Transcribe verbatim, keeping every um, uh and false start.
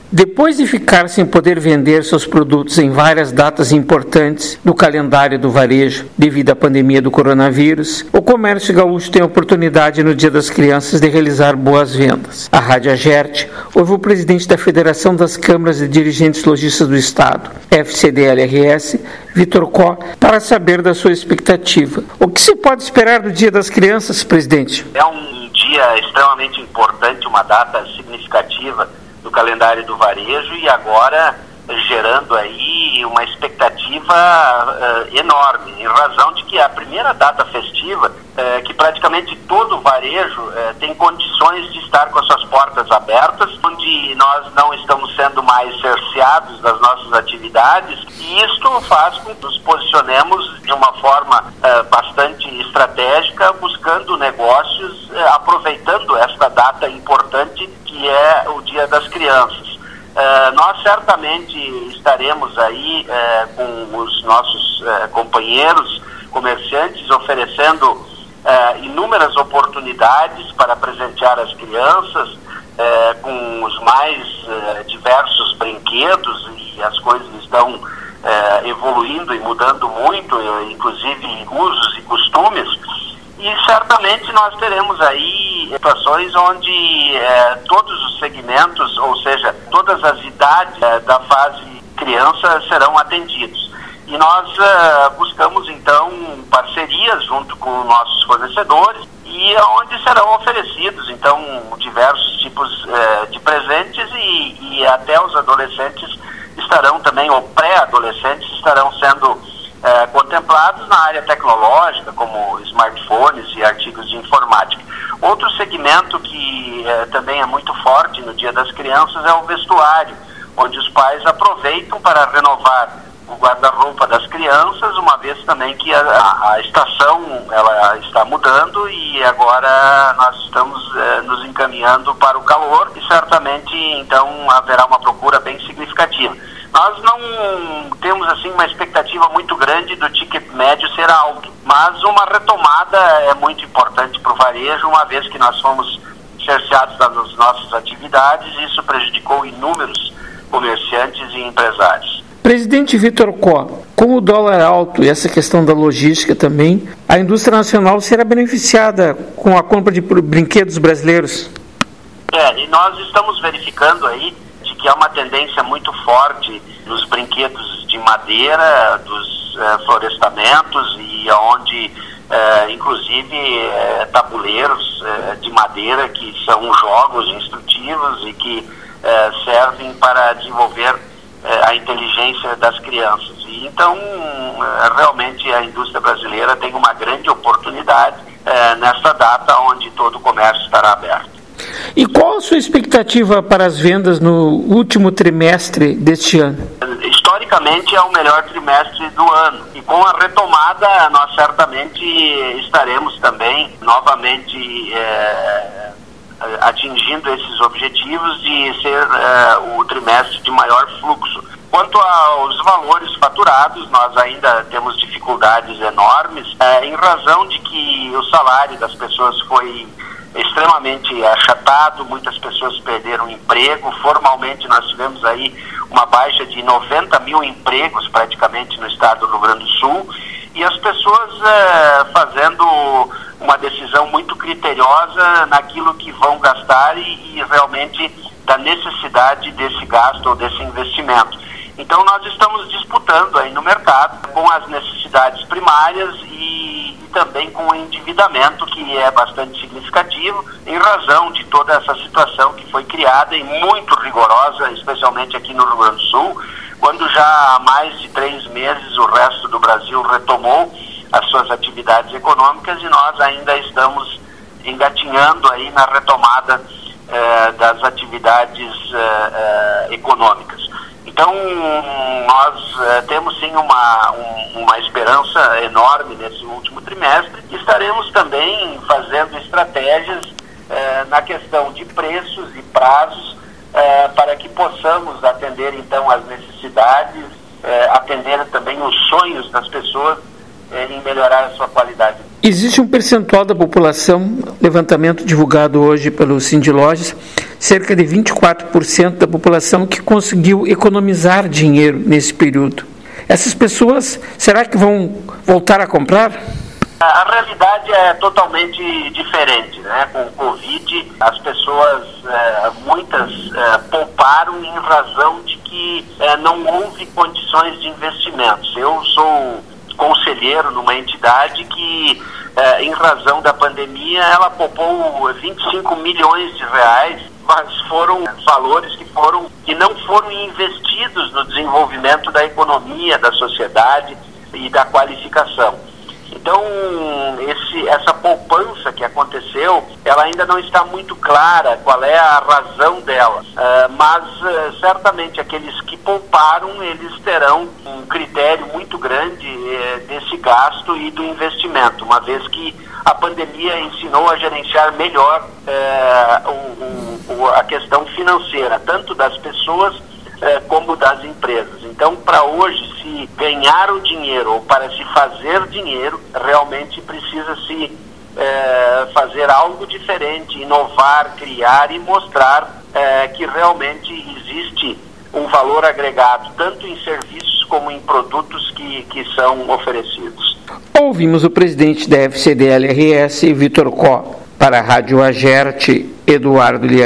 Depois de ficar sem poder vender seus produtos em várias datas importantes no calendário do varejo devido à pandemia do coronavírus, o comércio gaúcho tem a oportunidade no Dia das Crianças de realizar boas vendas. A Rádio Agerte ouve o presidente da Federação das Câmaras de Dirigentes Lojistas do Estado, F C D L R S, Vitor Có, para saber da sua expectativa. O que se pode esperar do Dia das Crianças, presidente? É um dia extremamente importante, uma data significativa do calendário do varejo e agora gerando aí uma expectativa uh, enorme, em razão de que a primeira data festiva, uh, que praticamente todo o varejo uh, tem condições de estar com as suas portas abertas, onde nós não estamos sendo mais cerceados das nossas atividades, e isto faz com que nos posicionemos de uma forma uh, bastante estratégica, buscando negócios, uh, aproveitando esta data importante que é o Dia das Crianças. Uh, nós certamente estaremos aí uh, com os nossos uh, companheiros comerciantes oferecendo uh, inúmeras oportunidades para presentear as crianças uh, com os mais uh, diversos brinquedos, e as coisas estão uh, evoluindo e mudando muito, uh, inclusive usos e costumes. E certamente nós teremos aí situações onde eh, todos os segmentos, ou seja, todas as idades eh, da fase criança serão atendidos. E nós eh, buscamos então parcerias junto com nossos fornecedores, e onde serão oferecidos então diversos tipos eh, de presentes, e, e até os adolescentes estarão também, ou pré-adolescentes estarão sendo É, contemplados na área tecnológica, como smartphones e artigos de informática. Outro segmento que é, também é muito forte no Dia das Crianças é o vestuário, onde os pais aproveitam para renovar o guarda-roupa das crianças, uma vez também que a, a, a estação ela está mudando, e agora nós estamos é, nos encaminhando para o calor, e certamente então haverá uma procura bem significativa. Nós não temos assim uma expectativa muito grande do ticket médio ser alto, mas uma retomada é muito importante para o varejo, uma vez que nós fomos cerceados das nossas atividades, e isso prejudicou inúmeros comerciantes e empresários. Presidente Vitor Có, com o dólar alto e essa questão da logística também, a indústria nacional será beneficiada com a compra de brinquedos brasileiros? É, e nós estamos verificando aí que há uma tendência muito forte nos brinquedos de madeira, dos eh, florestamentos, e onde eh, inclusive eh, tabuleiros eh, de madeira, que são jogos instrutivos e que eh, servem para desenvolver eh, a inteligência das crianças. E então eh, realmente a indústria brasileira tem uma grande oportunidade eh, nesta data onde todo o comércio estará aberto. E qual a sua expectativa para as vendas no último trimestre deste ano? Historicamente é o melhor trimestre do ano, e com a retomada nós certamente estaremos também novamente é, atingindo esses objetivos de ser é, o trimestre de maior fluxo. Quanto aos valores faturados, nós ainda temos dificuldades enormes, é, em razão de que o salário das pessoas foi extremamente achatado, muitas pessoas perderam emprego. Formalmente nós tivemos aí uma baixa de noventa mil empregos praticamente no estado do Rio Grande do Sul, e as pessoas eh, fazendo uma decisão muito criteriosa naquilo que vão gastar e, e realmente da necessidade desse gasto ou desse investimento. Então nós estamos disputando aí no mercado com as necessidades primárias e, e também com o endividamento, que é bastante significativo, em razão de toda essa situação que foi criada e muito rigorosa, especialmente aqui no Rio Grande do Sul, quando já há mais de três meses o resto do Brasil retomou as suas atividades econômicas, e nós ainda estamos engatinhando aí na retomada eh, das atividades eh, eh, econômicas. Então, nós eh, temos sim uma, um, uma esperança enorme nesse último trimestre, e estaremos também fazendo estratégias eh, na questão de preços e prazos eh, para que possamos atender então as necessidades, eh, atender também os sonhos das pessoas eh, em melhorar a sua qualidade. Existe um percentual da população, levantamento divulgado hoje pelo Sindilojas, cerca de vinte e quatro por cento da população que conseguiu economizar dinheiro nesse período. Essas pessoas, será que vão voltar a comprar? A realidade é totalmente diferente, né? Com o Covid, as pessoas, eh, muitas eh, pouparam em razão de que eh, não houve condições de investimentos. Eu sou conselheiro numa entidade que, eh, em razão da pandemia, ela poupou vinte e cinco milhões de reais, mas foram valores que, foram, que não foram investidos no desenvolvimento da economia, da sociedade e da qualificação. Então, esse, essa poupança que aconteceu, ela ainda não está muito clara qual é a razão dela. Uh, mas, uh, certamente, aqueles que pouparam, eles terão um critério muito grande uh, desse gasto e do investimento, uma vez que a pandemia ensinou a gerenciar melhor uh, o, o, a questão financeira, tanto das pessoas uh, como das empresas. Então, para hoje, se ganhar o dinheiro ou para se fazer dinheiro, realmente precisa se eh, fazer algo diferente, inovar, criar e mostrar eh, que realmente existe um valor agregado, tanto em serviços como em produtos que, que são oferecidos. Ouvimos o presidente da F C D L R S, Vitor Có. Para a Rádio Agerte, Eduardo Lian.